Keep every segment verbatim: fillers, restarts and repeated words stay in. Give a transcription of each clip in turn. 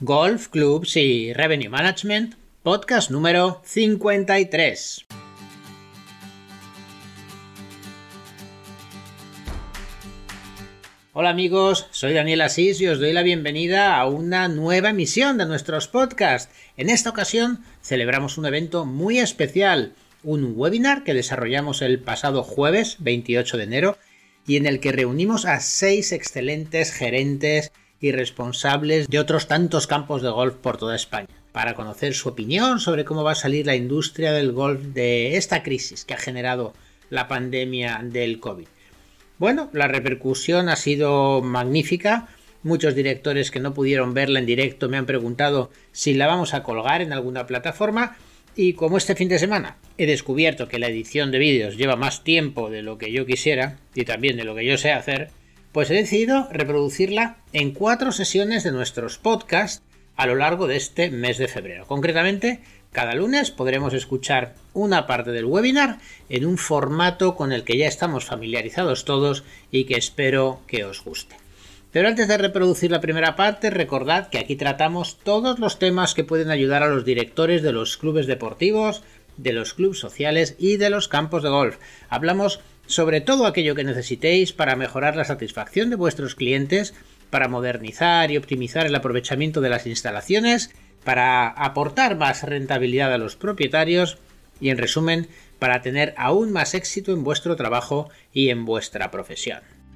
Golf, Clubs y Revenue Management, podcast número cincuenta y tres. Hola amigos, soy Daniel Asís y os doy la bienvenida a una nueva emisión de nuestros podcasts. En esta ocasión celebramos un evento muy especial, un webinar que desarrollamos el pasado jueves veintiocho de enero y en el que reunimos a seis excelentes gerentes y responsables de otros tantos campos de golf por toda España, para conocer su opinión sobre cómo va a salir la industria del golf de esta crisis que ha generado la pandemia del COVID. Bueno, la repercusión ha sido magnífica. Muchos directores que no pudieron verla en directo me han preguntado si la vamos a colgar en alguna plataforma, y como este fin de semana he descubierto que la edición de vídeos lleva más tiempo de lo que yo quisiera y también de lo que yo sé hacer, pues he decidido reproducirla en cuatro sesiones de nuestros podcasts a lo largo de este mes de febrero. Concretamente, cada lunes podremos escuchar una parte del webinar en un formato con el que ya estamos familiarizados todos y que espero que os guste. Pero antes de reproducir la primera parte, recordad que aquí tratamos todos los temas que pueden ayudar a los directores de los clubes deportivos, de los clubes sociales y de los campos de golf. Hablamos sobre todo aquello que necesitéis para mejorar la satisfacción de vuestros clientes, para modernizar y optimizar el aprovechamiento de las instalaciones, para aportar más rentabilidad a los propietarios y, en resumen, para tener aún más éxito en vuestro trabajo y en vuestra profesión.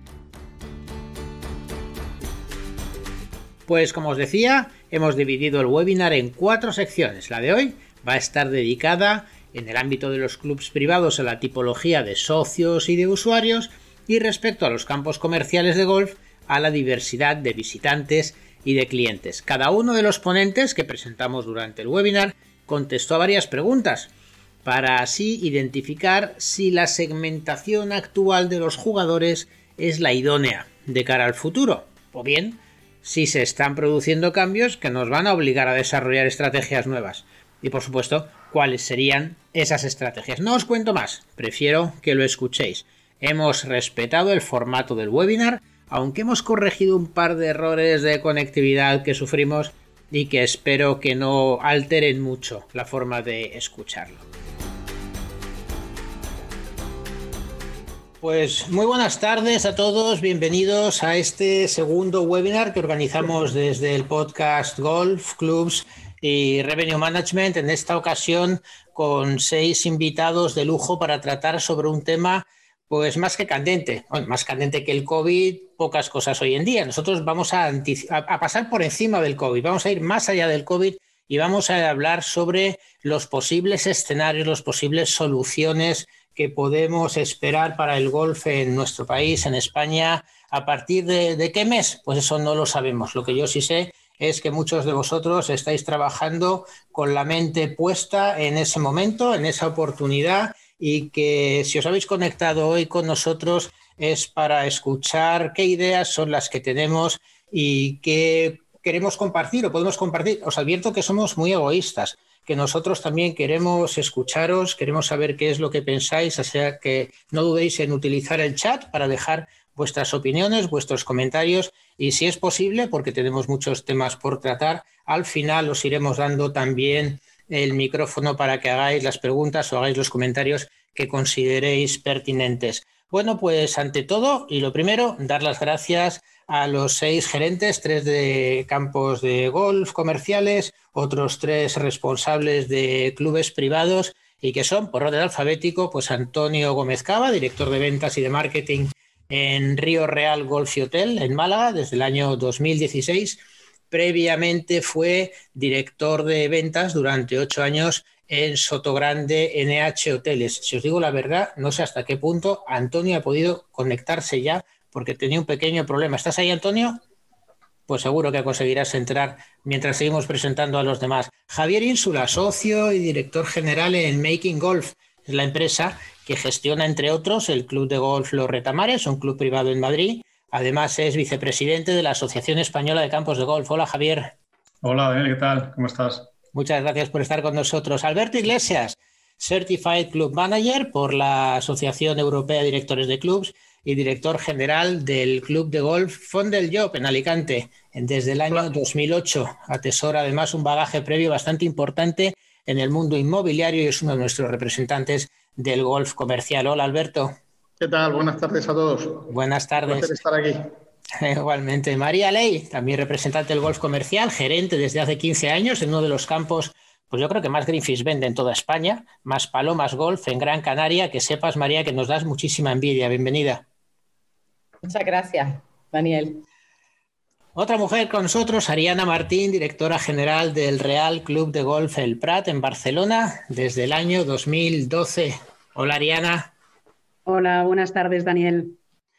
Pues como os decía, hemos dividido el webinar en cuatro secciones. La de hoy va a estar dedicada en el ámbito de los clubes privados a la tipología de socios y de usuarios, y respecto a los campos comerciales de golf a la diversidad de visitantes y de clientes. Cada uno de los ponentes que presentamos durante el webinar contestó a varias preguntas para así identificar si la segmentación actual de los jugadores es la idónea de cara al futuro, o bien si se están produciendo cambios que nos van a obligar a desarrollar estrategias nuevas. Y por supuesto, cuáles serían esas estrategias. No os cuento más, prefiero que lo escuchéis. Hemos respetado el formato del webinar, aunque hemos corregido un par de errores de conectividad que sufrimos y que espero que no alteren mucho la forma de escucharlo. Pues muy buenas tardes a todos, bienvenidos a este segundo webinar que organizamos desde el podcast Golf, Clubs y Revenue Management, en esta ocasión con seis invitados de lujo para tratar sobre un tema pues más que candente, bueno, más candente que el COVID, pocas cosas hoy en día. Nosotros vamos a, a pasar por encima del COVID, vamos a ir más allá del COVID y vamos a hablar sobre los posibles escenarios, las posibles soluciones que podemos esperar para el golf en nuestro país, en España. ¿A partir de, de qué mes? Pues eso no lo sabemos. Lo que yo sí sé es que muchos de vosotros estáis trabajando con la mente puesta en ese momento, en esa oportunidad, y que si os habéis conectado hoy con nosotros es para escuchar qué ideas son las que tenemos y qué queremos compartir o podemos compartir. Os advierto que somos muy egoístas, que nosotros también queremos escucharos, queremos saber qué es lo que pensáis, o sea que no dudéis en utilizar el chat para dejar vuestras opiniones, vuestros comentarios, y si es posible, porque tenemos muchos temas por tratar, al final os iremos dando también el micrófono para que hagáis las preguntas o hagáis los comentarios que consideréis pertinentes. Bueno, pues ante todo, y lo primero, dar las gracias a los seis gerentes, tres de campos de golf comerciales, otros tres responsables de clubes privados, y que son, por orden alfabético, pues Antonio Gómez Cava, director de ventas y de marketing en Río Real Golf y Hotel, en Málaga, desde el año dos mil dieciséis. Previamente fue director de ventas durante ocho años en Sotogrande N H Hoteles. Si os digo la verdad, no sé hasta qué punto Antonio ha podido conectarse ya, porque tenía un pequeño problema. ¿Estás ahí, Antonio? Pues seguro que conseguirás entrar mientras seguimos presentando a los demás. Javier Ínsula, socio y director general en Making Golf. Es la empresa que gestiona, entre otros, el Club de Golf Los Retamares, un club privado en Madrid. Además, es vicepresidente de la Asociación Española de Campos de Golf. Hola, Javier. Hola, Daniel, ¿qué tal? ¿Cómo estás? Muchas gracias por estar con nosotros. Alberto Iglesias, Certified Club Manager por la Asociación Europea de Directores de Clubs y director general del Club de Golf Font del Llop en Alicante. Desde el año dos mil ocho atesora además un bagaje previo bastante importante en el mundo inmobiliario y es uno de nuestros representantes del golf comercial. Hola, Alberto. ¿Qué tal? Buenas tardes a todos. Buenas tardes. Un placer estar aquí. Igualmente. María Ley, también representante del golf comercial, gerente desde hace quince años en uno de los campos, pues yo creo que más Greenfish vende en toda España, más Palomas Golf en Gran Canaria. Que sepas, María, que nos das muchísima envidia. Bienvenida. Muchas gracias, Daniel. Otra mujer con nosotros, Ariana Martín, directora general del Real Club de Golf El Prat en Barcelona desde el año dos mil doce. Hola, Ariana. Hola, buenas tardes, Daniel.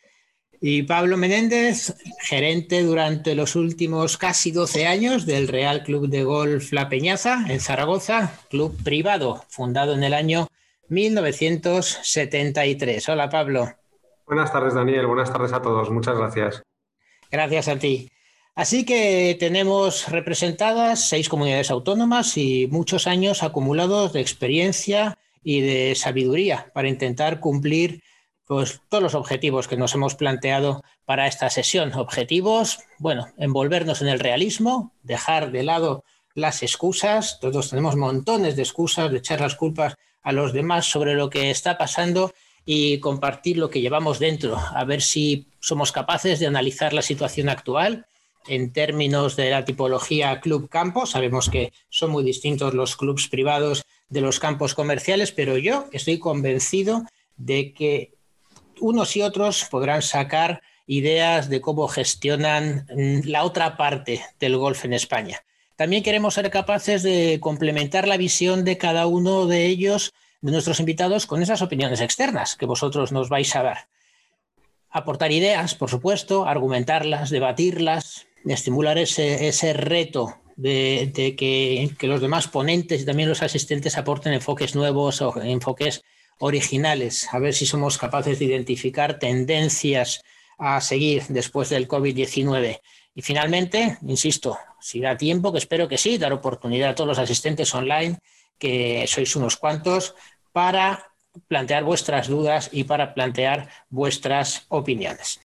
Y Pablo Menéndez, gerente durante los últimos casi doce años del Real Club de Golf La Peñaza en Zaragoza, club privado, fundado en el año mil novecientos setenta y tres. Hola, Pablo. Buenas tardes, Daniel. Buenas tardes a todos. Muchas gracias. Gracias a ti. Así que tenemos representadas seis comunidades autónomas y muchos años acumulados de experiencia y de sabiduría para intentar cumplir pues todos los objetivos que nos hemos planteado para esta sesión. Objetivos, bueno, envolvernos en el realismo, dejar de lado las excusas. Todos tenemos montones de excusas, de echar las culpas a los demás sobre lo que está pasando y compartir lo que llevamos dentro, a ver si somos capaces de analizar la situación actual en términos de la tipología club-campo. Sabemos que son muy distintos los clubs privados de los campos comerciales, pero yo estoy convencido de que unos y otros podrán sacar ideas de cómo gestionan la otra parte del golf en España. También queremos ser capaces de complementar la visión de cada uno de ellos, de nuestros invitados, con esas opiniones externas que vosotros nos vais a dar. Aportar ideas, por supuesto, argumentarlas, debatirlas, estimular ese, ese reto de, de que, que los demás ponentes y también los asistentes aporten enfoques nuevos o enfoques originales, a ver si somos capaces de identificar tendencias a seguir después del COVID diecinueve. Y finalmente, insisto, si da tiempo, que espero que sí, dar oportunidad a todos los asistentes online, que sois unos cuantos, para plantear vuestras dudas y para plantear vuestras opiniones.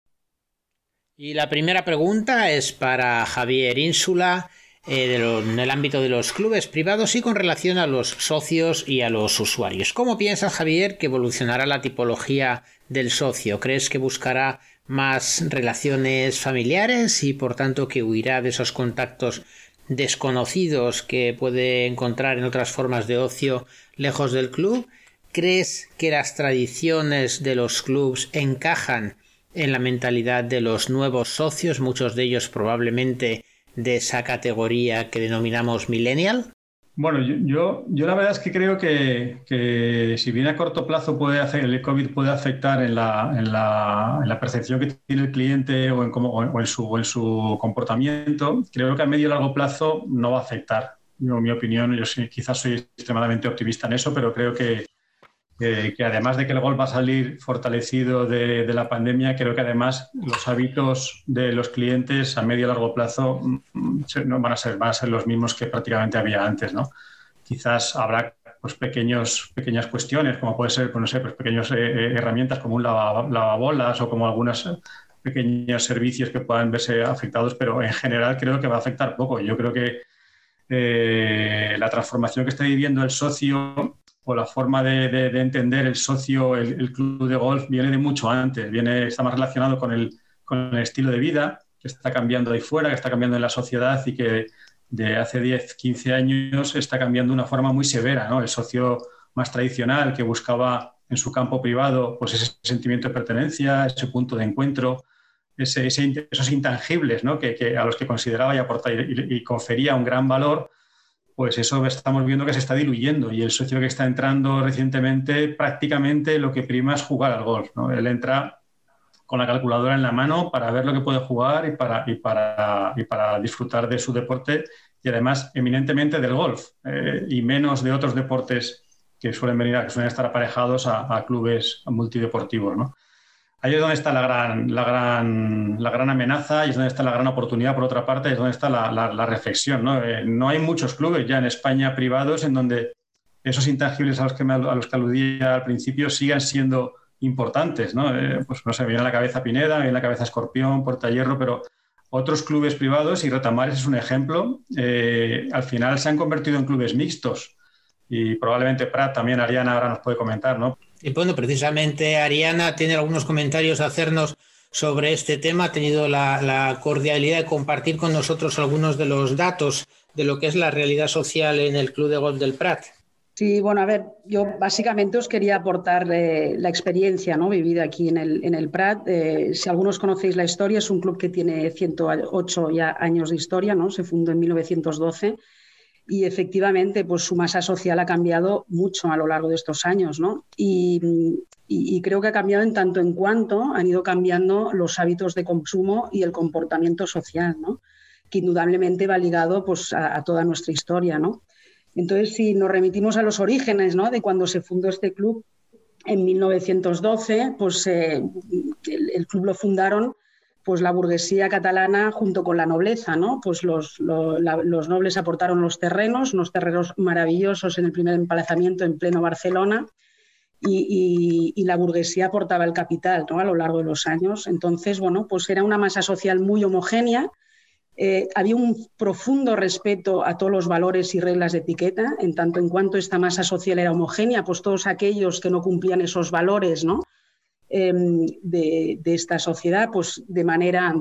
Y la primera pregunta es para Javier Ínsula, Eh, de lo, en el ámbito de los clubes privados y con relación a los socios y a los usuarios. ¿Cómo piensas, Javier, que evolucionará la tipología del socio? ¿Crees que buscará más relaciones familiares y por tanto que huirá de esos contactos desconocidos que puede encontrar en otras formas de ocio lejos del club? ¿Crees que las tradiciones de los clubs encajan en la mentalidad de los nuevos socios, muchos de ellos probablemente de esa categoría que denominamos millennial? Bueno, yo, yo, yo la verdad es que creo que, que si bien a corto plazo puede hacer, el COVID puede afectar en la, en la, en la percepción que tiene el cliente o en, cómo, o en, su, o en su comportamiento, creo que a medio y largo plazo no va a afectar. Yo, en mi opinión, yo sí, quizás soy extremadamente optimista en eso, pero creo que Eh, que además de que el golf va a salir fortalecido de, de la pandemia, creo que además los hábitos de los clientes a medio y largo plazo mm, no van a ser, van a ser los mismos que prácticamente había antes, ¿no? Quizás habrá pues, pequeños, pequeñas cuestiones, como puede ser, pues, no sé, pues, pequeñas eh, herramientas como un lava, lavabolas o como algunos pequeños servicios que puedan verse afectados, pero en general creo que va a afectar poco. Yo creo que eh, la transformación que está viviendo el socio o la forma de, de, de entender el socio, el, el club de golf, viene de mucho antes, viene, está más relacionado con el, con el estilo de vida que está cambiando ahí fuera, que está cambiando en la sociedad y que de hace diez, quince años está cambiando de una forma muy severa, ¿no? El socio más tradicional que buscaba en su campo privado pues ese sentimiento de pertenencia, ese punto de encuentro, ese, ese, esos intangibles, ¿no? que, que a los que consideraba y aportaba y, y confería un gran valor. Pues eso estamos viendo que se está diluyendo y el socio que está entrando recientemente prácticamente lo que prima es jugar al golf, ¿no? Él entra con la calculadora en la mano para ver lo que puede jugar y para, y para, y para disfrutar de su deporte y además eminentemente del golf eh, y menos de otros deportes que suelen venir a, que suelen estar aparejados a, a clubes multideportivos, ¿no? Ahí es donde está la gran, la, gran, la gran amenaza y es donde está la gran oportunidad, por otra parte, es donde está la, la, la reflexión, ¿no? Eh, no hay muchos clubes ya en España privados en donde esos intangibles a los que, me, a los que aludía al principio sigan siendo importantes, ¿no? Eh, pues no sé, me viene a la cabeza Pineda, me viene a la cabeza Escorpión, Puerta Hierro, pero otros clubes privados, y Retamares es un ejemplo, eh, al final se han convertido en clubes mixtos. Y probablemente Prat también, Ariana, ahora nos puede comentar, ¿no? Y bueno, precisamente Ariana tiene algunos comentarios a hacernos sobre este tema. Ha tenido la, la cordialidad de compartir con nosotros algunos de los datos de lo que es la realidad social en el Club de Golf del Prat. Sí, bueno, a ver, yo básicamente os quería aportar eh, la experiencia, ¿no?, vivida aquí en el, en el Prat. Eh, si algunos conocéis la historia, es un club que tiene ciento ocho ya años de historia, ¿no? Se fundó en mil novecientos doce y efectivamente pues, su masa social ha cambiado mucho a lo largo de estos años, ¿no? Y, y, y creo que ha cambiado en tanto en cuanto han ido cambiando los hábitos de consumo y el comportamiento social, ¿no?, que indudablemente va ligado pues, a, a toda nuestra historia, ¿no? Entonces, si nos remitimos a los orígenes, ¿no?, de cuando se fundó este club en mil novecientos doce, pues eh, el, el club lo fundaron pues la burguesía catalana junto con la nobleza, ¿no? Pues los, lo, la, los nobles aportaron los terrenos, unos terrenos maravillosos en el primer emplazamiento en pleno Barcelona, y, y, y la burguesía aportaba el capital, ¿no?, a lo largo de los años. Entonces, bueno, pues era una masa social muy homogénea. Eh, había un profundo respeto a todos los valores y reglas de etiqueta, en tanto en cuanto esta masa social era homogénea, pues todos aquellos que no cumplían esos valores, ¿no?, eh, de, de esta sociedad, pues de manera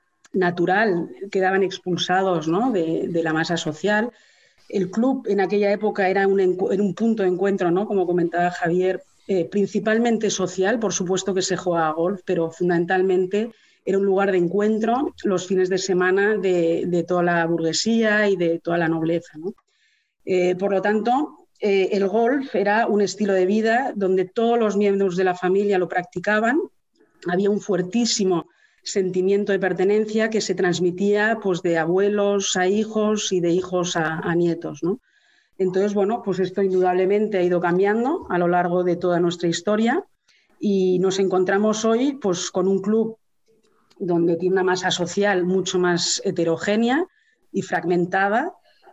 natural quedaban expulsados, ¿no?, de, de la masa social. El club en aquella época era un, era un punto de encuentro, ¿no?, como comentaba Javier, eh, principalmente social, por supuesto que se jugaba golf, pero fundamentalmente era un lugar de encuentro los fines de semana de, de toda la burguesía y de toda la nobleza, ¿no? Eh, por lo tanto, eh, el golf era un estilo de vida donde todos los miembros de la familia lo practicaban. Había un fuertísimo sentimiento de pertenencia que se transmitía pues, de abuelos a hijos y de hijos a, a nietos, ¿no? Entonces, bueno, pues esto indudablemente ha ido cambiando a lo largo de toda nuestra historia y nos encontramos hoy pues, con un club donde tiene una masa social mucho más heterogénea y fragmentada,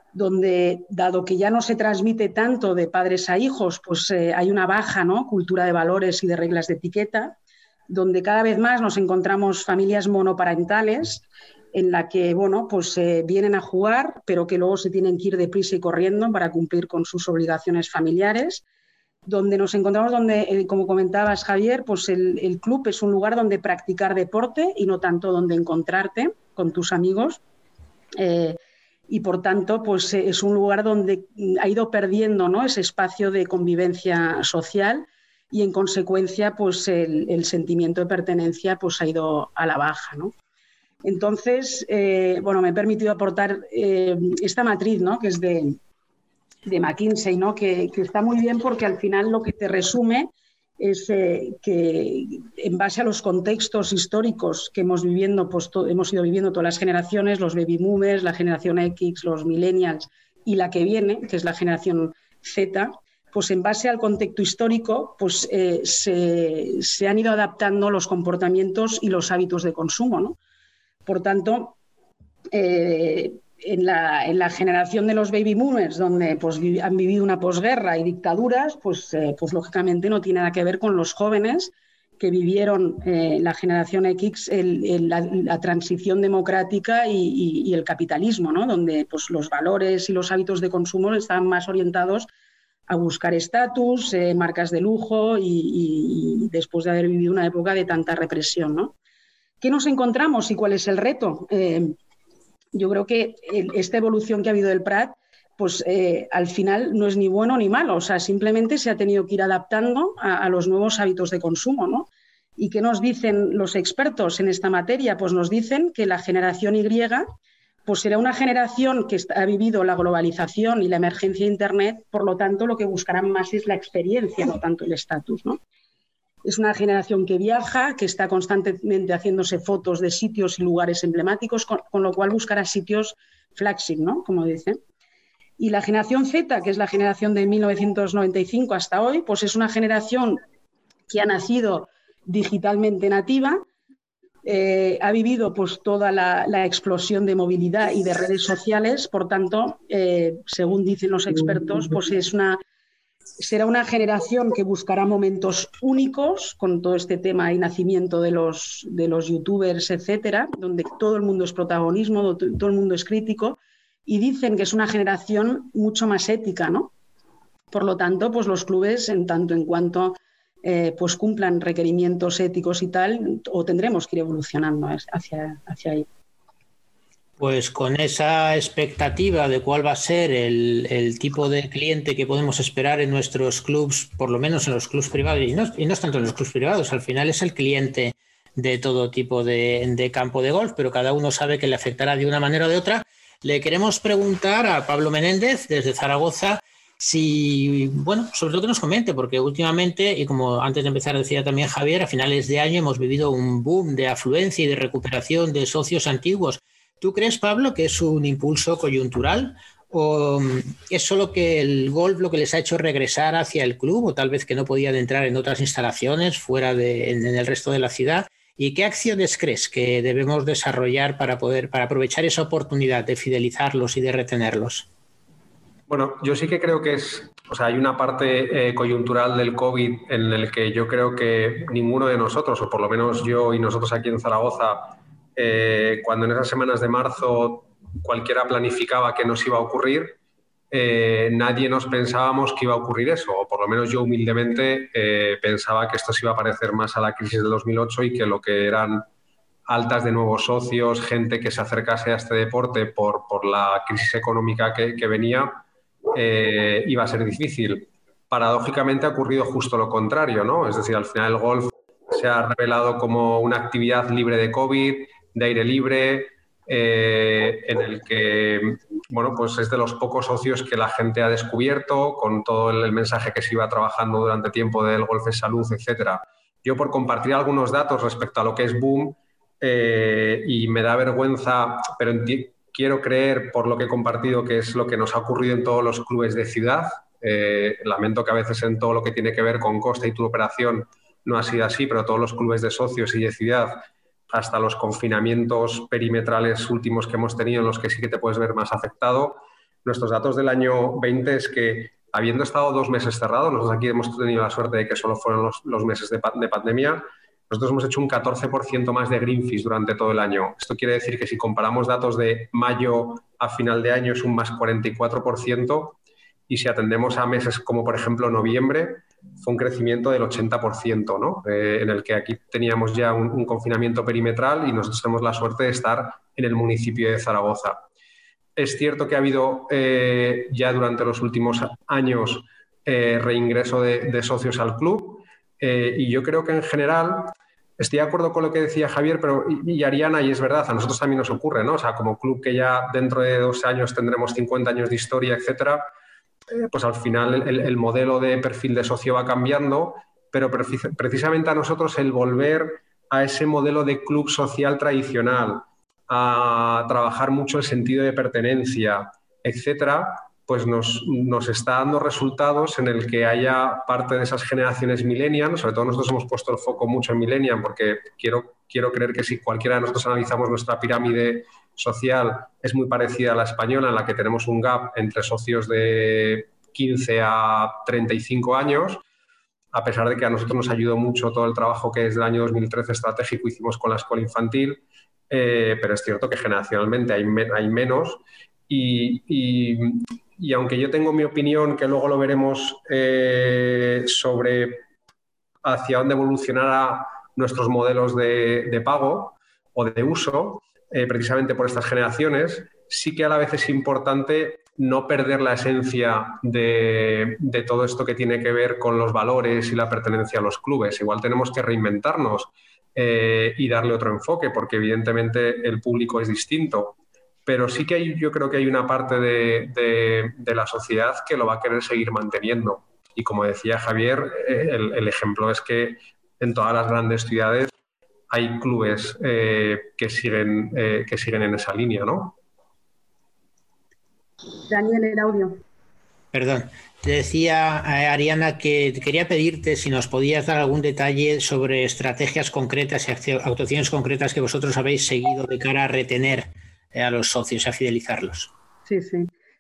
donde, dado que ya no se transmite tanto de padres a hijos, pues eh, hay una baja, ¿no?, cultura de valores y de reglas de etiqueta, donde cada vez más nos encontramos familias monoparentales en la que, bueno, pues eh, vienen a jugar, pero que luego se tienen que ir deprisa y corriendo para cumplir con sus obligaciones familiares, donde nos encontramos, donde, eh, como comentabas, Javier, pues el, el club es un lugar donde practicar deporte y no tanto donde encontrarte con tus amigos. Eh, y, por tanto, pues eh, es un lugar donde ha ido perdiendo, ¿no?, ese espacio de convivencia social y, en consecuencia, pues el, el sentimiento de pertenencia pues, ha ido a la baja, ¿no? Entonces, eh, bueno, me he permitido aportar eh, esta matriz, ¿no?, que es de... de McKinsey, ¿no?, que, que está muy bien porque al final lo que te resume es eh, que en base a los contextos históricos que hemos, viviendo, pues, to, hemos ido viviendo todas las generaciones, los baby boomers, la generación X, los millennials y la que viene, que es la generación Z, pues en base al contexto histórico pues, eh, se, se han ido adaptando los comportamientos y los hábitos de consumo, ¿no? Por tanto, eh, En la, en la generación de los baby boomers, donde pues, vi, han vivido una posguerra y dictaduras, pues, eh, pues lógicamente no tiene nada que ver con los jóvenes que vivieron eh, la generación X, el, el, la, la transición democrática y, y, y el capitalismo, ¿no?, donde pues, los valores y los hábitos de consumo estaban más orientados a buscar estatus, eh, marcas de lujo y, y, y después de haber vivido una época de tanta represión, ¿no? ¿Qué nos encontramos y cuál es el reto? Eh, Yo creo que esta evolución que ha habido del Prat, pues eh, al final no es ni bueno ni malo, o sea, simplemente se ha tenido que ir adaptando a, a los nuevos hábitos de consumo, ¿no? ¿Y qué nos dicen los expertos en esta materia? Pues nos dicen que la generación Y pues será una generación que ha vivido la globalización y la emergencia de Internet, por lo tanto lo que buscarán más es la experiencia, no tanto el estatus, ¿no? Es una generación que viaja, que está constantemente haciéndose fotos de sitios y lugares emblemáticos, con, con lo cual buscará sitios flagship, ¿no?, como dicen. Y la generación Z, que es la generación de mil novecientos noventa y cinco hasta hoy, pues es una generación que ha nacido digitalmente nativa, eh, ha vivido pues, toda la, la explosión de movilidad y de redes sociales, por tanto, eh, según dicen los expertos, pues es una será una generación que buscará momentos únicos con todo este tema y nacimiento de los, de los youtubers, etcétera, donde todo el mundo es protagonismo, todo el mundo es crítico, y dicen que es una generación mucho más ética, ¿no? Por lo tanto, pues los clubes, en tanto en cuanto eh, pues cumplan requerimientos éticos y tal, o tendremos que ir evolucionando hacia, hacia ahí. Pues con esa expectativa de cuál va a ser el, el tipo de cliente que podemos esperar en nuestros clubs, por lo menos en los clubs privados, y no, y no es tanto en los clubs privados, al final es el cliente de todo tipo de, de campo de golf, pero cada uno sabe que le afectará de una manera o de otra. Le queremos preguntar a Pablo Menéndez, desde Zaragoza, si, bueno, sobre todo que nos comente, porque últimamente, y como antes de empezar decía también Javier, a finales de año hemos vivido un boom de afluencia y de recuperación de socios antiguos. ¿Tú crees, Pablo, que es un impulso coyuntural o es solo que el golf lo que les ha hecho regresar hacia el club o tal vez que no podían entrar en otras instalaciones fuera de en el resto de la ciudad? ¿Y qué acciones crees que debemos desarrollar para poder para aprovechar esa oportunidad de fidelizarlos y de retenerlos? Bueno, yo sí que creo que es, o sea, hay una parte eh, coyuntural del COVID en el que yo creo que ninguno de nosotros, o por lo menos yo y nosotros aquí en Zaragoza, Eh, cuando en esas semanas de marzo cualquiera planificaba que nos iba a ocurrir, eh, nadie nos pensábamos que iba a ocurrir eso, o por lo menos yo humildemente eh, pensaba que esto se iba a parecer más a la crisis del dos mil ocho y que lo que eran altas de nuevos socios, gente que se acercase a este deporte por, por la crisis económica que, que venía, eh, iba a ser difícil. Paradójicamente ha ocurrido justo lo contrario, ¿no? Es decir, al final el golf se ha revelado como una actividad libre de COVID, de aire libre, eh, en el que, bueno, pues es de los pocos socios que la gente ha descubierto con todo el mensaje que se iba trabajando durante tiempo del golf es salud, etcétera. Yo, por compartir algunos datos respecto a lo que es boom, eh, y me da vergüenza, pero quiero creer por lo que he compartido que es lo que nos ha ocurrido en todos los clubes de ciudad. Eh, lamento que a veces en todo lo que tiene que ver con coste y tu operación no ha sido así, pero todos los clubes de socios y de ciudad, hasta los confinamientos perimetrales últimos que hemos tenido en los que sí que te puedes ver más afectado. Nuestros datos del año veinte es que, habiendo estado dos meses cerrados, nosotros aquí hemos tenido la suerte de que solo fueron los, los meses de, de pandemia, nosotros hemos hecho un catorce por ciento más de green fees durante todo el año. Esto quiere decir que si comparamos datos de mayo a final de año es un más cuarenta y cuatro por ciento y si atendemos a meses como por ejemplo noviembre, fue un crecimiento del ochenta por ciento, ¿no? Eh, en el que aquí teníamos ya un, un confinamiento perimetral y nosotros tenemos la suerte de estar en el municipio de Zaragoza. Es cierto que ha habido eh, ya durante los últimos años eh, reingreso de, de socios al club eh, y yo creo que en general estoy de acuerdo con lo que decía Javier pero, y, y Ariana, y es verdad, a nosotros también nos ocurre, ¿no? O sea, como club que ya dentro de dos años tendremos cincuenta años de historia, etcétera, pues al final el, el modelo de perfil de socio va cambiando, pero precisamente a nosotros el volver a ese modelo de club social tradicional, a trabajar mucho el sentido de pertenencia, etcétera, pues nos, nos está dando resultados en el que haya parte de esas generaciones millennials, sobre todo nosotros hemos puesto el foco mucho en millennial porque quiero, quiero creer que si cualquiera de nosotros analizamos nuestra pirámide social es muy parecida a la española, en la que tenemos un gap entre socios de quince a treinta y cinco años, a pesar de que a nosotros nos ayudó mucho todo el trabajo que desde el año dos mil trece estratégico hicimos con la escuela infantil, eh, pero es cierto que generacionalmente hay, me, hay menos y, y, y aunque yo tengo mi opinión, que luego lo veremos eh, sobre hacia dónde evolucionará nuestros modelos de, de pago o de uso, Eh, precisamente por estas generaciones, sí que a la vez es importante no perder la esencia de, de todo esto que tiene que ver con los valores y la pertenencia a los clubes. Igual tenemos que reinventarnos eh, y darle otro enfoque, porque evidentemente el público es distinto. Pero sí que hay, yo creo que hay una parte de, de, de la sociedad que lo va a querer seguir manteniendo. Y como decía Javier, eh, el, el ejemplo es que en todas las grandes ciudades hay clubes eh, que, siguen, eh, que siguen en esa línea, ¿no? Daniel, el audio. Perdón. Te decía, eh, Ariana, que quería pedirte si nos podías dar algún detalle sobre estrategias concretas y actuaciones concretas que vosotros habéis seguido de cara a retener eh, a los socios, a fidelizarlos. Sí, sí.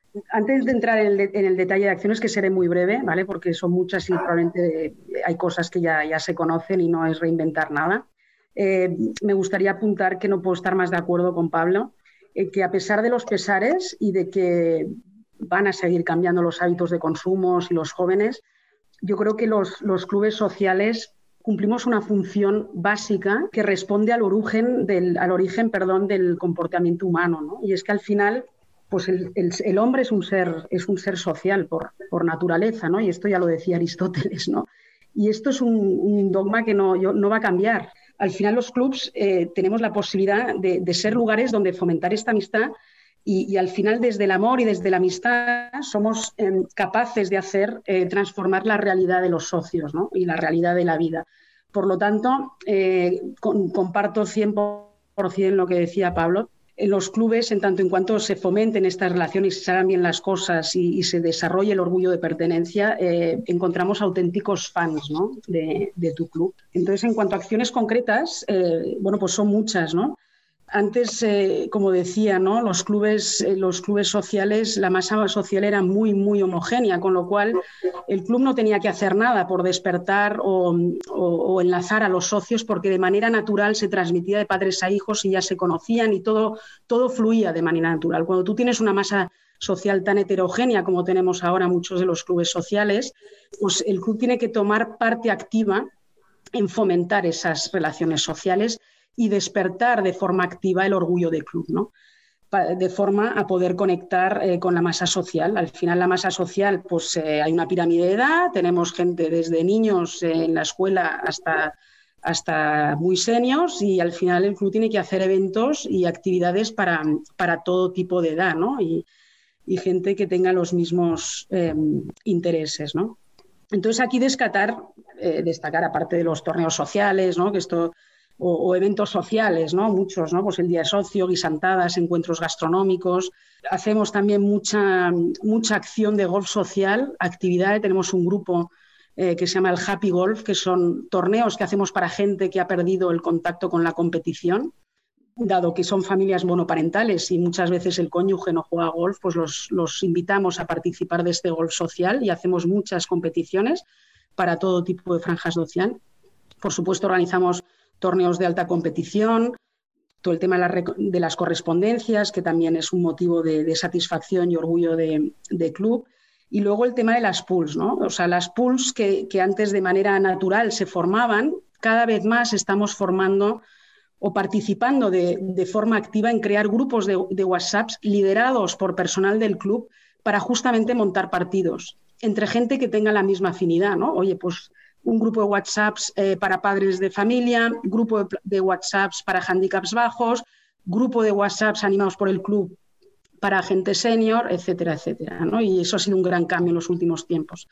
Antes de entrar en el, de, en el detalle de acciones, que seré muy breve, ¿vale? Porque son muchas y probablemente hay cosas que ya, ya se conocen y no es reinventar nada. Eh, me gustaría apuntar que no puedo estar más de acuerdo con Pablo, eh, que a pesar de los pesares y de que van a seguir cambiando los hábitos de consumo y los jóvenes, yo creo que los, los clubes sociales cumplimos una función básica que responde al origen del, al origen, perdón, del comportamiento humano, ¿no? Y es que al final, pues el, el, el hombre es un ser, es un ser social por, por naturaleza, ¿no? Y esto ya lo decía Aristóteles, ¿no? Y esto es un, un dogma que no, yo, no va a cambiar. Al final los clubs eh, tenemos la posibilidad de, de ser lugares donde fomentar esta amistad y, y al final desde el amor y desde la amistad somos eh, capaces de hacer eh, transformar la realidad de los socios, ¿no? Y la realidad de la vida. Por lo tanto, eh, con, comparto cien por ciento lo que decía Pablo. En los clubes, en tanto en cuanto se fomenten estas relaciones y se hagan bien las cosas y, y se desarrolle el orgullo de pertenencia, eh, encontramos auténticos fans, ¿no? de, de tu club. Entonces, en cuanto a acciones concretas, eh, bueno, pues son muchas, ¿no? Antes, eh, como decía, ¿no? los, clubes, eh, los clubes sociales, la masa social era muy, muy homogénea, con lo cual el club no tenía que hacer nada por despertar o, o, o enlazar a los socios, porque de manera natural se transmitía de padres a hijos y ya se conocían y todo, todo fluía de manera natural. Cuando tú tienes una masa social tan heterogénea como tenemos ahora muchos de los clubes sociales, pues el club tiene que tomar parte activa en fomentar esas relaciones sociales y despertar de forma activa el orgullo del club, ¿no? De forma a poder conectar eh, con la masa social. Al final la masa social, pues eh, hay una pirámide de edad, tenemos gente desde niños eh, en la escuela hasta, hasta muy seniors y al final el club tiene que hacer eventos y actividades para, para todo tipo de edad, ¿no? Y, y gente que tenga los mismos eh, intereses, ¿no? Entonces aquí destacar, eh, destacar aparte de los torneos sociales, ¿no? Que esto... O, o eventos sociales, ¿no? Muchos, ¿no? Pues el Día de Socio, guisantadas, encuentros gastronómicos. Hacemos también mucha, mucha acción de golf social, actividades. Tenemos un grupo eh, que se llama el Happy Golf, que son torneos que hacemos para gente que ha perdido el contacto con la competición, dado que son familias monoparentales y muchas veces el cónyuge no juega golf, pues los, los invitamos a participar de este golf social y hacemos muchas competiciones para todo tipo de franjas de social. Por supuesto, organizamos torneos de alta competición, todo el tema de, la, de las correspondencias, que también es un motivo de, de satisfacción y orgullo de, de club. Y luego el tema de las pools, ¿no? O sea, las pools que, que antes de manera natural se formaban, cada vez más estamos formando o participando de, de forma activa en crear grupos de, de WhatsApps liderados por personal del club para justamente montar partidos entre gente que tenga la misma afinidad, ¿no? Oye, pues un grupo de WhatsApps eh, para padres de familia, grupo de, de WhatsApps para handicaps bajos, grupo de WhatsApps animados por el club para gente senior, etcétera, etcétera, ¿no? Y eso ha sido un gran cambio en los últimos tiempos.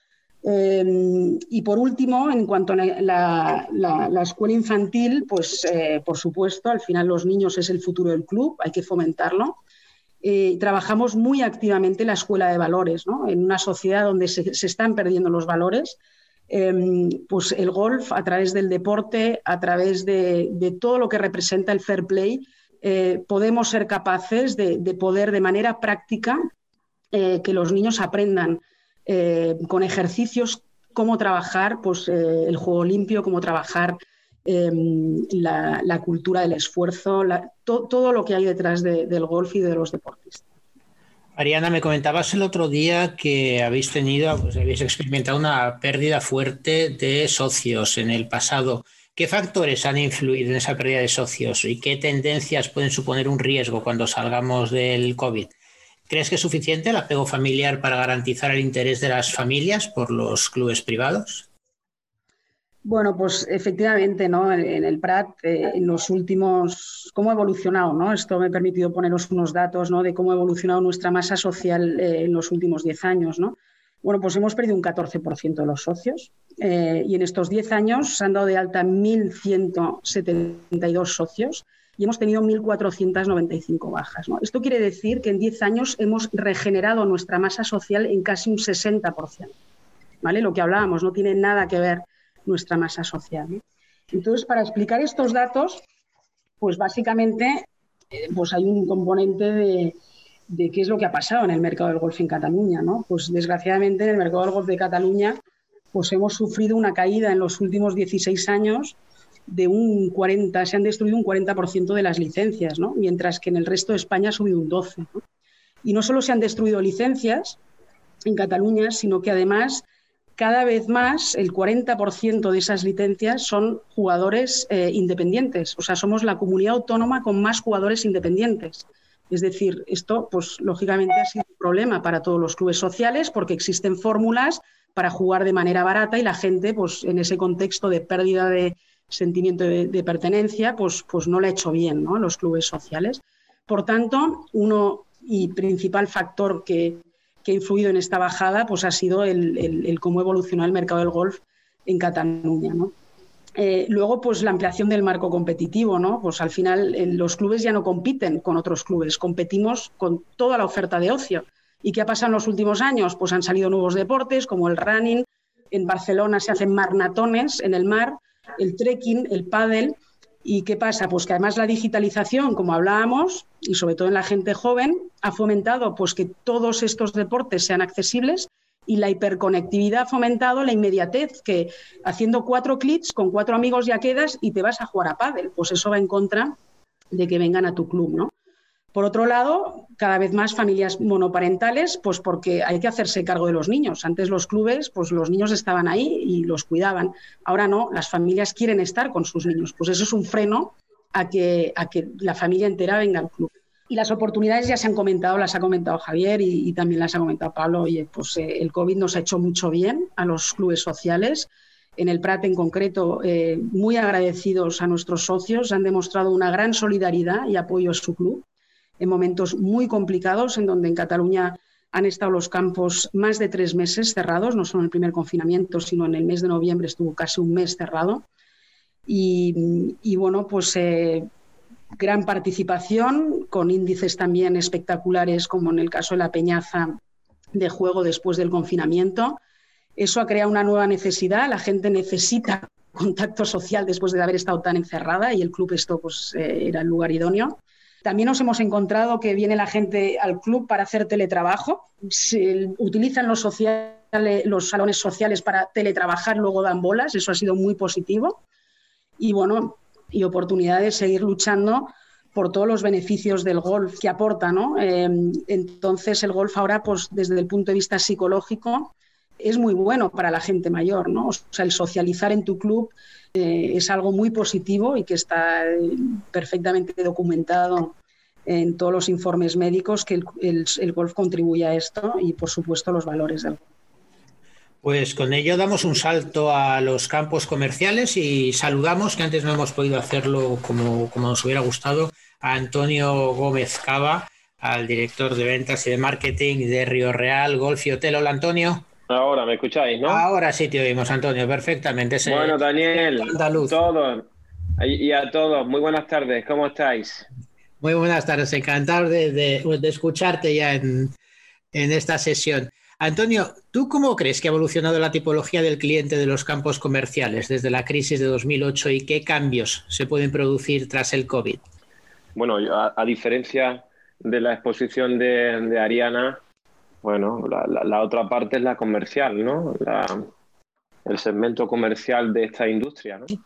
Eh, y por último, en cuanto a la, la, la escuela infantil, pues eh, por supuesto, al final los niños es el futuro del club, hay que fomentarlo. Eh, trabajamos muy activamente la escuela de valores, ¿no? En una sociedad donde se, se están perdiendo los valores. Eh, pues el golf, a través del deporte, a través de, de todo lo que representa el fair play, eh, podemos ser capaces de, de poder de manera práctica eh, que los niños aprendan eh, con ejercicios cómo trabajar pues, eh, el juego limpio, cómo trabajar eh, la, la cultura del esfuerzo, la, to, todo lo que hay detrás de, del golf y de los deportistas. Mariana, me comentabas el otro día que habéis tenido, pues habéis experimentado una pérdida fuerte de socios en el pasado. ¿Qué factores han influido en esa pérdida de socios y qué tendencias pueden suponer un riesgo cuando salgamos del COVID? ¿Crees que es suficiente el apego familiar para garantizar el interés de las familias por los clubes privados? Bueno, pues efectivamente, ¿no? En el Prat, eh, en los últimos, ¿cómo ha evolucionado, ¿no? Esto me ha permitido poneros unos datos, ¿no? De cómo ha evolucionado nuestra masa social eh, en los últimos diez años, ¿no? Bueno, pues hemos perdido un catorce por ciento de los socios eh, y en estos diez años se han dado de alta mil ciento setenta y dos socios y hemos tenido mil cuatrocientas noventa y cinco bajas, ¿no? Esto quiere decir que en diez años hemos regenerado nuestra masa social en casi un sesenta por ciento, ¿vale? Lo que hablábamos, no tiene nada que ver nuestra masa social, ¿no? Entonces, para explicar estos datos, pues básicamente eh, pues hay un componente de, de qué es lo que ha pasado en el mercado del golf en Cataluña, ¿no? Pues desgraciadamente en el mercado del golf de Cataluña pues hemos sufrido una caída en los últimos dieciséis años de un cuarenta, se han destruido un cuarenta por ciento de las licencias, ¿no? Mientras que en el resto de España ha subido un doce por ciento, ¿no? Y no solo se han destruido licencias en Cataluña, sino que además cada vez más el cuarenta por ciento de esas licencias son jugadores eh, independientes. O sea, somos la comunidad autónoma con más jugadores independientes. Es decir, esto, pues lógicamente ha sido un problema para todos los clubes sociales porque existen fórmulas para jugar de manera barata y la gente, pues en ese contexto de pérdida de sentimiento de, de pertenencia, pues, pues no le ha hecho bien, ¿no?, los clubes sociales. Por tanto, uno y principal factor que, que ha influido en esta bajada pues ha sido el, el, el cómo evolucionó el mercado del golf en Cataluña, ¿no? Eh, luego, pues la ampliación del marco competitivo, ¿no? Pues al final eh, los clubes ya no compiten con otros clubes, competimos con toda la oferta de ocio. ¿Y qué ha pasado en los últimos años? Pues han salido nuevos deportes como el running, en Barcelona se hacen marnatones en el mar, el trekking, el pádel. ¿Y qué pasa? Pues que además la digitalización, como hablábamos, y sobre todo en la gente joven, ha fomentado pues que todos estos deportes sean accesibles. Y la hiperconectividad ha fomentado la inmediatez, que haciendo cuatro clics con cuatro amigos ya quedas y te vas a jugar a pádel. Pues eso va en contra de que vengan a tu club, ¿no? Por otro lado, cada vez más familias monoparentales, pues porque hay que hacerse cargo de los niños. Antes los clubes, pues los niños estaban ahí y los cuidaban. Ahora no, las familias quieren estar con sus niños. Pues eso es un freno a que, a que la familia entera venga al club. Y las oportunidades ya se han comentado, las ha comentado Javier y, y también las ha comentado Pablo. Oye, pues eh, el COVID nos ha hecho mucho bien a los clubes sociales. En el Prat en concreto, eh, muy agradecidos a nuestros socios, han demostrado una gran solidaridad y apoyo a su club en momentos muy complicados, en donde en Cataluña han estado los campos más de tres meses cerrados, no solo en el primer confinamiento, sino en el mes de noviembre estuvo casi un mes cerrado. Y, y bueno, pues... Eh, gran participación, con índices también espectaculares, como en el caso de la Peñaza, de juego después del confinamiento. Eso ha creado una nueva necesidad. La gente necesita contacto social después de haber estado tan encerrada y el club esto pues, eh, era el lugar idóneo. También nos hemos encontrado que viene la gente al club para hacer teletrabajo. Se utilizan los, sociales, los salones sociales para teletrabajar, luego dan bolas. Eso ha sido muy positivo. Y bueno... y oportunidad de seguir luchando por todos los beneficios del golf que aporta, ¿no? Eh, entonces el golf ahora, pues desde el punto de vista psicológico, es muy bueno para la gente mayor, ¿no? O sea, el socializar en tu club eh, es algo muy positivo y que está perfectamente documentado en todos los informes médicos que el, el, el golf contribuye a esto y, por supuesto, los valores del golf. Pues con ello damos un salto a los campos comerciales y saludamos, que antes no hemos podido hacerlo como, como nos hubiera gustado, a Antonio Gómez Cava, al director de ventas y de marketing de Río Real Golf y Hotel. Hola, Antonio. Ahora me escucháis, ¿no? Ahora sí te oímos, Antonio, perfectamente. Ese, bueno, Daniel, andaluz. todos y a todos, muy buenas tardes, ¿cómo estáis? Muy buenas tardes, encantado de, de, de escucharte ya en, en esta sesión. Antonio, ¿tú cómo crees que ha evolucionado la tipología del cliente de los campos comerciales desde la crisis de dos mil ocho y qué cambios se pueden producir tras el COVID? Bueno, a, a diferencia de la exposición de, de Ariana, bueno, la, la, la otra parte es la comercial, ¿no? La, el segmento comercial de esta industria, ¿no?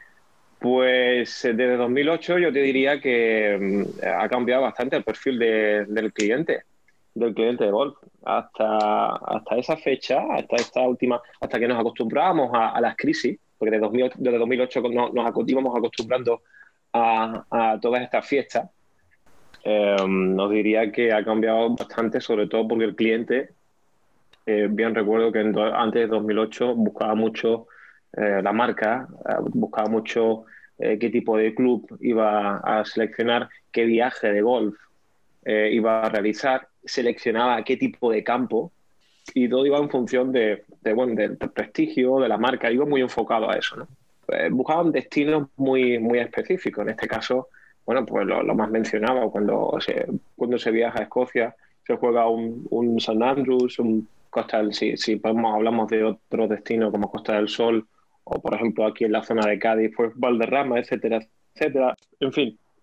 Pues desde dos mil ocho yo te diría que ha cambiado bastante el perfil de, del cliente. del cliente de golf. Hasta, hasta esa fecha, hasta esta última, hasta que nos acostumbrábamos a, a las crisis, porque desde, dos mil ocho, desde dos mil ocho nos, nos íbamos acostumbrando a, a todas estas fiestas, eh, nos diría que ha cambiado bastante, sobre todo porque el cliente, eh, bien recuerdo que en do, antes de dos mil ocho buscaba mucho eh, la marca, eh, buscaba mucho eh, qué tipo de club iba a seleccionar, qué viaje de golf eh, iba a realizar, seleccionaba qué tipo de campo y todo iba en función de, de, bueno, del prestigio, de la marca, iba muy enfocado a eso, ¿no? Eh, buscaban destinos muy, muy específicos. En este caso, bueno, pues lo, lo más mencionado, cuando se, cuando se viaja a Escocia, se juega un, un Saint Andrews, un Costa del Sol, si, si podemos, hablamos de otros destinos como Costa del Sol, o por ejemplo aquí en la zona de Cádiz, pues Valderrama, etcétera, etcétera. En fin,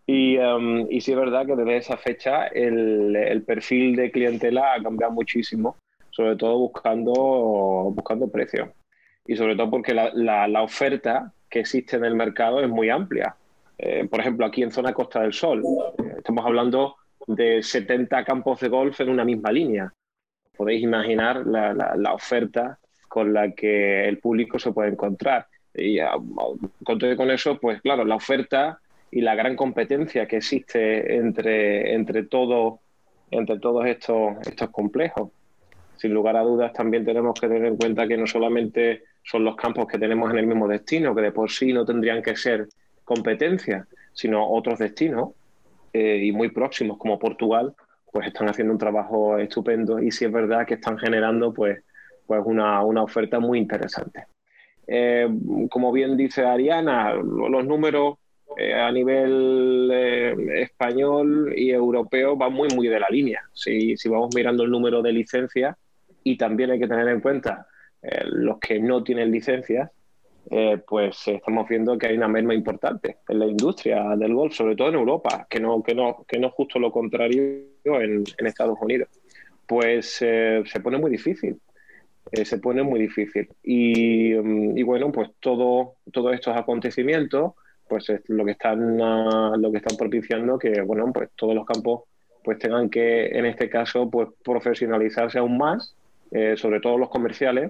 Y, um, y sí es verdad que desde esa fecha el, el perfil de clientela ha cambiado muchísimo, sobre todo buscando, buscando precio. Y sobre todo porque la, la, la oferta que existe en el mercado es muy amplia. Eh, por ejemplo, aquí en zona Costa del Sol, eh, estamos hablando de setenta campos de golf en una misma línea. Podéis imaginar la, la, la oferta con la que el público se puede encontrar. Y a, a, con todo con eso, pues claro, la oferta y la gran competencia que existe entre, entre, todo, entre todos estos, estos complejos. Sin lugar a dudas, también tenemos que tener en cuenta que no solamente son los campos que tenemos en el mismo destino, que de por sí no tendrían que ser competencia, sino otros destinos eh, y muy próximos, como Portugal, pues están haciendo un trabajo estupendo y sí es verdad que están generando pues, pues una, una oferta muy interesante. Eh, como bien dice Ariana, los números Eh, a nivel eh, español y europeo va muy muy de la línea. Si, si vamos mirando el número de licencias, y también hay que tener en cuenta eh, los que no tienen licencias, eh, pues estamos viendo que hay una merma importante en la industria del golf, sobre todo en Europa, que no, que no, que no justo lo contrario en, en Estados Unidos. Pues eh, se pone muy difícil. Eh, se pone muy difícil. Y, y bueno, pues todo, todos estos acontecimientos pues es lo que están uh, lo que están propiciando que bueno pues todos los campos pues tengan que en este caso pues profesionalizarse aún más, eh, sobre todo los comerciales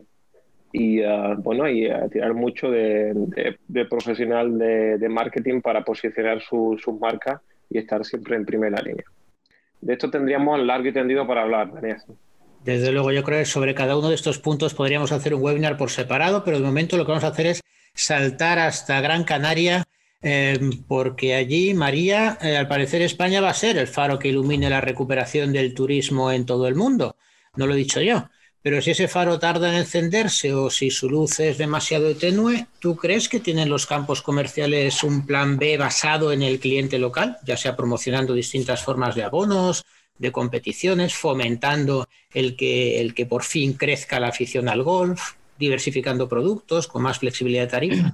y uh, bueno y uh, tirar mucho de, de, de profesional de, de marketing para posicionar su, sus marcas y estar siempre en primera línea. De esto tendríamos largo y tendido para hablar, Daniel. Desde luego, yo creo que sobre cada uno de estos puntos podríamos hacer un webinar por separado, pero de momento lo que vamos a hacer es saltar hasta Gran Canaria. Eh, porque allí, María, eh, al parecer España va a ser el faro que ilumine la recuperación del turismo en todo el mundo. No lo he dicho yo, pero si ese faro tarda en encenderse o si su luz es demasiado tenue, ¿tú crees que tienen los campos comerciales un plan B basado en el cliente local, ya sea promocionando distintas formas de abonos, de competiciones, fomentando el que, el que por fin crezca la afición al golf, diversificando productos con más flexibilidad de tarifa?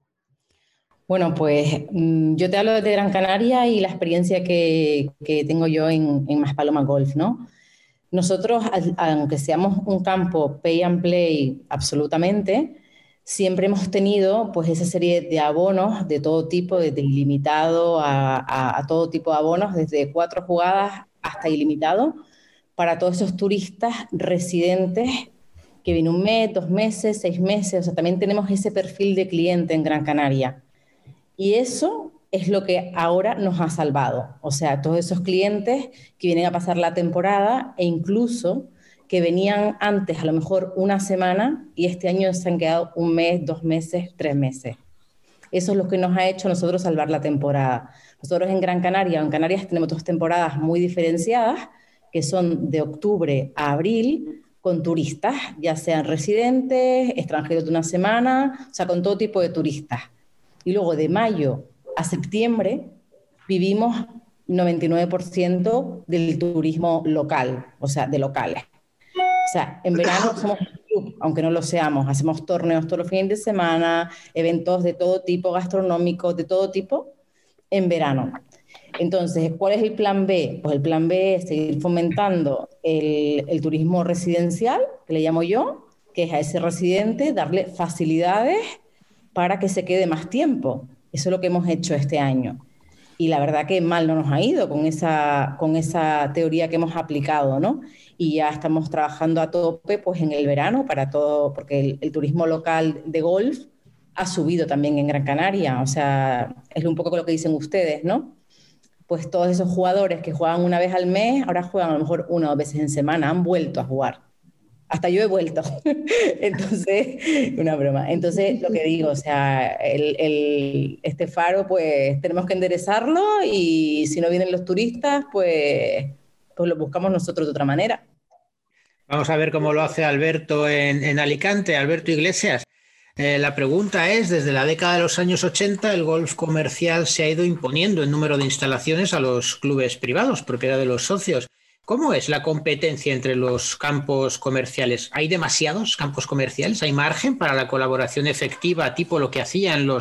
Bueno, pues yo te hablo de Gran Canaria y la experiencia que, que tengo yo en, en Maspalomas Golf, ¿no? Nosotros, aunque seamos un campo pay and play absolutamente, siempre hemos tenido pues esa serie de abonos de todo tipo, desde ilimitado a, a, a todo tipo de abonos, desde cuatro jugadas hasta ilimitado, para todos esos turistas residentes que vienen un mes, dos meses, seis meses. O sea, también tenemos ese perfil de cliente en Gran Canaria. Y eso es lo que ahora nos ha salvado. O sea, todos esos clientes que vienen a pasar la temporada e incluso que venían antes a lo mejor una semana y este año se han quedado un mes, dos meses, tres meses. Eso es lo que nos ha hecho a nosotros salvar la temporada. Nosotros en Gran Canaria, en Canarias tenemos dos temporadas muy diferenciadas, que son de octubre a abril, con turistas, ya sean residentes, extranjeros de una semana, o sea, con todo tipo de turistas. Y luego de mayo a septiembre vivimos noventa y nueve por ciento del turismo local, o sea, de locales. O sea, en verano somos un club, aunque no lo seamos, hacemos torneos todos los fines de semana, eventos de todo tipo, gastronómicos, de todo tipo, en verano. Entonces, ¿cuál es el plan B? Pues el plan B es seguir fomentando el, el turismo residencial, que le llamo yo, que es a ese residente darle facilidades para que se quede más tiempo. Eso es lo que hemos hecho este año. Y la verdad que mal no nos ha ido con esa, con esa teoría que hemos aplicado, ¿no? Y ya estamos trabajando a tope pues, en el verano para todo, porque el, el turismo local de golf ha subido también en Gran Canaria. O sea, es un poco lo que dicen ustedes, ¿no? Pues todos esos jugadores que juegan una vez al mes, ahora juegan a lo mejor una o dos veces en semana, han vuelto a jugar. Hasta yo he vuelto. Entonces, una broma. Entonces, lo que digo, o sea, el, el, este faro, pues tenemos que enderezarlo y si no vienen los turistas, pues, pues lo buscamos nosotros de otra manera. Vamos a ver cómo lo hace Alberto en, en Alicante. Alberto Iglesias, eh, la pregunta es, desde la década de los años ochenta, el golf comercial se ha ido imponiendo en número de instalaciones a los clubes privados, propiedad de los socios. ¿Cómo es la competencia entre los campos comerciales? ¿Hay demasiados campos comerciales? ¿Hay margen para la colaboración efectiva, tipo lo que hacían los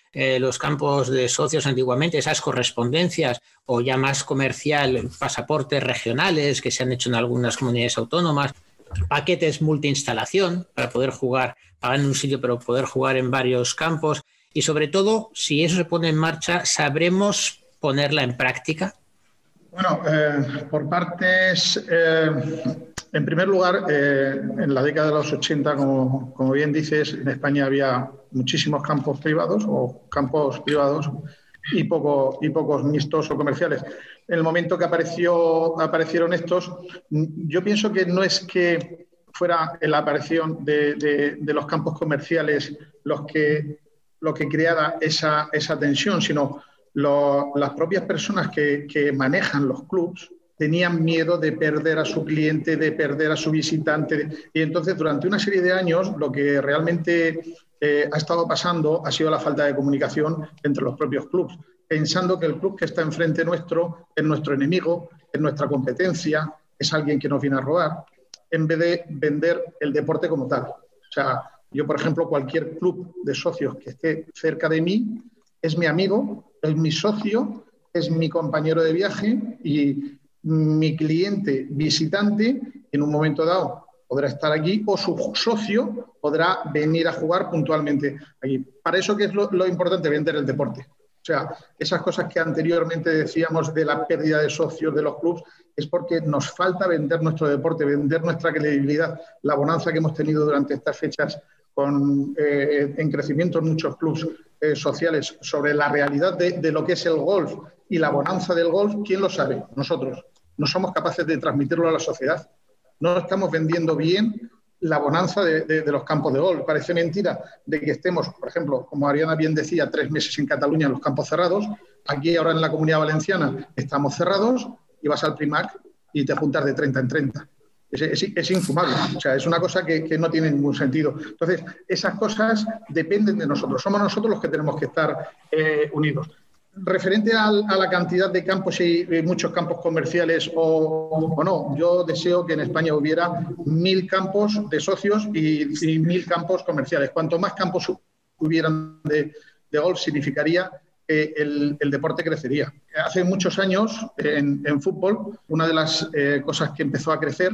eh, los campos de socios antiguamente, esas correspondencias o ya más comercial, pasaportes regionales que se han hecho en algunas comunidades autónomas, paquetes multiinstalación para poder jugar, pagar en un sitio pero poder jugar en varios campos y sobre todo, si eso se pone en marcha, ¿sabremos ponerla en práctica? Bueno, eh, por partes, eh, en primer lugar, eh, en la década de los ochenta, como, como bien dices, en España había muchísimos campos privados o campos privados y, poco, y pocos mixtos o comerciales. En el momento que apareció, aparecieron estos, yo pienso que no es que fuera la aparición de, de, de los campos comerciales los que, lo que creara esa, esa tensión, sino lo, las propias personas que, que manejan los clubs tenían miedo de perder a su cliente, de perder a su visitante. Y entonces, durante una serie de años, lo que realmente eh, ha estado pasando ha sido la falta de comunicación entre los propios clubs, pensando que el club que está enfrente nuestro es nuestro enemigo, es nuestra competencia, es alguien que nos viene a robar, en vez de vender el deporte como tal. O sea, yo, por ejemplo, cualquier club de socios que esté cerca de mí es mi amigo, es mi socio, es mi compañero de viaje y mi cliente visitante en un momento dado podrá estar aquí o su socio podrá venir a jugar puntualmente aquí. Para eso, ¿qué es lo, lo importante? Vender el deporte. O sea, esas cosas que anteriormente decíamos de la pérdida de socios de los clubs es porque nos falta vender nuestro deporte, vender nuestra credibilidad. La bonanza que hemos tenido durante estas fechas con, eh, en crecimiento en muchos clubs eh, sociales sobre la realidad de, de lo que es el golf y la bonanza del golf, ¿quién lo sabe? Nosotros. No somos capaces de transmitirlo a la sociedad. No estamos vendiendo bien la bonanza de, de, de los campos de golf. Parece mentira de que estemos, por ejemplo, como Ariana bien decía, tres meses en Cataluña en los campos cerrados. Aquí ahora en la Comunidad Valenciana estamos cerrados y vas al Primac y te juntas de treinta en treinta. Es, es, es infumable. O sea, es una cosa que, que no tiene ningún sentido. Entonces, esas cosas dependen de nosotros. Somos nosotros los que tenemos que estar eh, unidos. Referente a, a la cantidad de campos y, y muchos campos comerciales o, o no, yo deseo que en España hubiera mil campos de socios y, y mil campos comerciales. Cuanto más campos hubieran de, de golf, significaría que el, el deporte crecería. Hace muchos años, en, en fútbol, una de las eh, cosas que empezó a crecer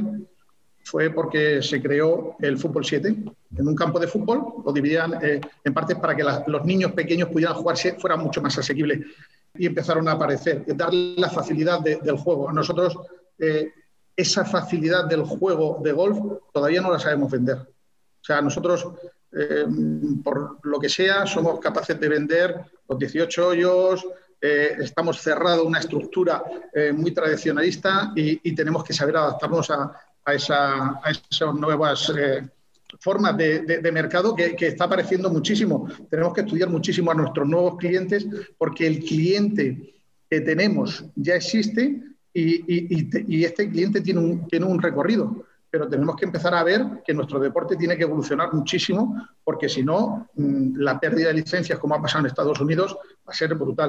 fue porque se creó el fútbol siete. En un campo de fútbol lo dividían eh, en partes para que la, los niños pequeños pudieran jugar, fuera mucho más asequible. Y empezaron a aparecer, darle la facilidad de, del juego. Nosotros, eh, esa facilidad del juego de golf todavía no la sabemos vender. O sea, nosotros, eh, por lo que sea, somos capaces de vender los dieciocho hoyos, eh, estamos cerrados una estructura eh, muy tradicionalista y, y tenemos que saber adaptarnos a A, esa, a esas nuevas eh, formas de, de, de mercado que, que está apareciendo muchísimo. Tenemos que estudiar muchísimo a nuestros nuevos clientes porque el cliente que tenemos ya existe y, y, y, te, y este cliente tiene un, tiene un recorrido. Pero tenemos que empezar a ver que nuestro deporte tiene que evolucionar muchísimo porque si no, la pérdida de licencias, como ha pasado en Estados Unidos, va a ser brutal.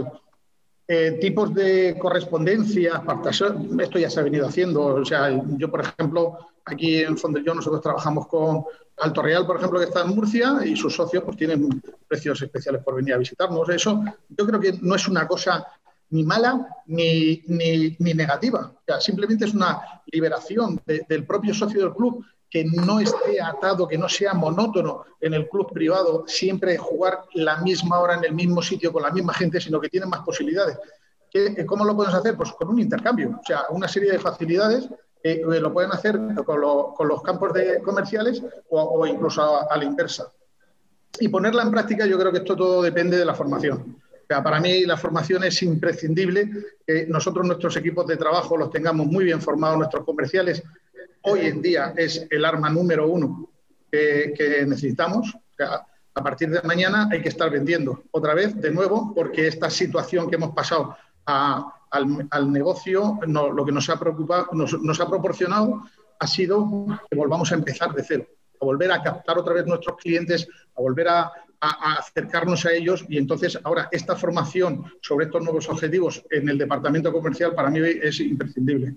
Eh, tipos de correspondencia, esto ya se ha venido haciendo. O sea, yo, por ejemplo, aquí en Fondelló nosotros trabajamos con Alto Real, por ejemplo, que está en Murcia, y sus socios pues tienen precios especiales por venir a visitarnos. Eso yo creo que no es una cosa ni mala ni, ni, ni negativa. O sea, simplemente es una liberación de, del propio socio del club, que no esté atado, que no sea monótono en el club privado, siempre jugar la misma hora en el mismo sitio con la misma gente, sino que tiene más posibilidades. ¿Qué, ¿Cómo lo puedes hacer? Pues con un intercambio. O sea, una serie de facilidades eh, lo pueden hacer con, lo, con los campos de comerciales o, o incluso a, a la inversa. Y ponerla en práctica, yo creo que esto todo depende de la formación. O sea, para mí la formación es imprescindible, que nosotros nuestros equipos de trabajo los tengamos muy bien formados, nuestros comerciales. Hoy en día es el arma número uno que, que necesitamos. O sea, a partir de mañana hay que estar vendiendo otra vez, de nuevo, porque esta situación que hemos pasado a, al, al negocio, no, lo que nos ha, preocupado, nos, nos ha proporcionado ha sido que volvamos a empezar de cero, a volver a captar otra vez nuestros clientes, a volver a, a, a acercarnos a ellos. Y entonces ahora esta formación sobre estos nuevos objetivos en el departamento comercial para mí es imprescindible.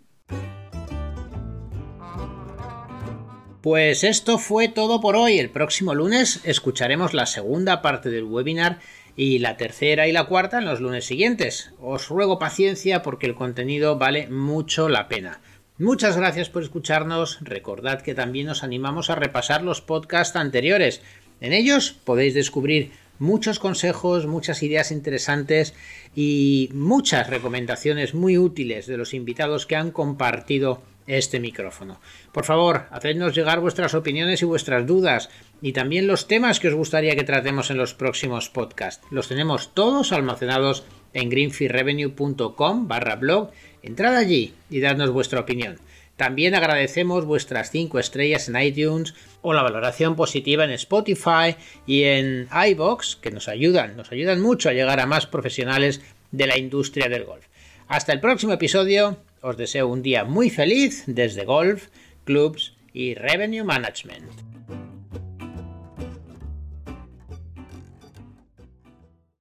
Pues esto fue todo por hoy. El próximo lunes escucharemos la segunda parte del webinar y la tercera y la cuarta en los lunes siguientes. Os ruego paciencia porque el contenido vale mucho la pena. Muchas gracias por escucharnos. Recordad que también os animamos a repasar los podcasts anteriores. En ellos podéis descubrir muchos consejos, muchas ideas interesantes y muchas recomendaciones muy útiles de los invitados que han compartido este micrófono. Por favor, hacednos llegar vuestras opiniones y vuestras dudas y también los temas que os gustaría que tratemos en los próximos podcasts. Los tenemos todos almacenados en greenfieldrevenue.com barra blog. Entrad allí y dadnos vuestra opinión. También agradecemos vuestras cinco estrellas en iTunes o la valoración positiva en Spotify y en iVoox, que nos ayudan, nos ayudan mucho a llegar a más profesionales de la industria del golf. Hasta el próximo episodio. Os deseo un día muy feliz desde Golf, Clubs y Revenue Management.